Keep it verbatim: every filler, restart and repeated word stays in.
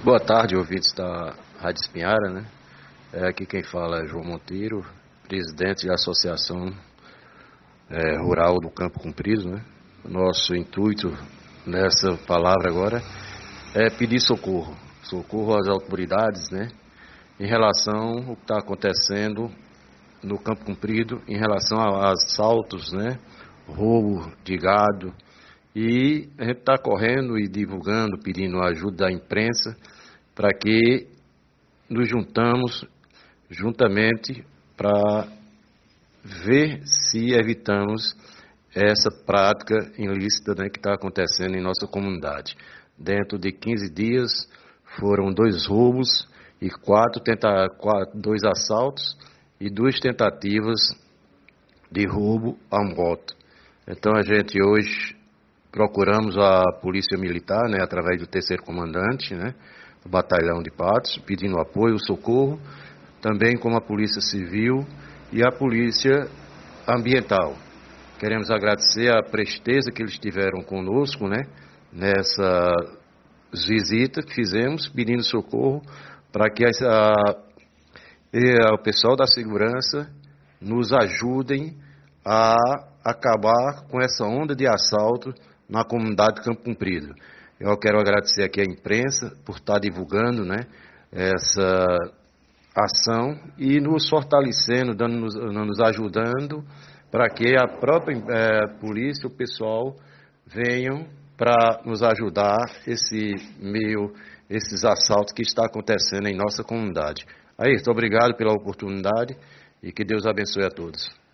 Boa tarde, ouvintes da Rádio Espinhara, né? É, aqui quem fala é João Monteiro, presidente da Associação é, Rural do Campo Comprido, né? Nosso intuito nessa palavra agora é pedir socorro, socorro às autoridades, né? Em relação ao que está acontecendo no Campo Comprido, em relação a assaltos, né? Roubo de gado. E a gente está correndo e divulgando, pedindo a ajuda da imprensa para que nos juntamos juntamente para ver se evitamos essa prática ilícita, né, que está acontecendo em nossa comunidade. Dentro de quinze dias foram dois roubos e quatro tenta, quatro, dois assaltos e duas tentativas de roubo à moto. Então a gente hoje procuramos a Polícia Militar, né, através do terceiro comandante, né, do Batalhão de Patos, pedindo apoio, socorro, também como a Polícia Civil e a Polícia Ambiental. Queremos agradecer a presteza que eles tiveram conosco, né, nessas visitas que fizemos, pedindo socorro para que a, a, o pessoal da segurança nos ajudem a acabar com essa onda de assalto na comunidade de Campo Comprido. Eu quero agradecer aqui à imprensa por estar divulgando, né, essa ação e nos fortalecendo, dando, nos ajudando para que a própria é, polícia, o pessoal, venham para nos ajudar esse meio, esses assaltos que está acontecendo em nossa comunidade. Ayrton, obrigado pela oportunidade e que Deus abençoe a todos.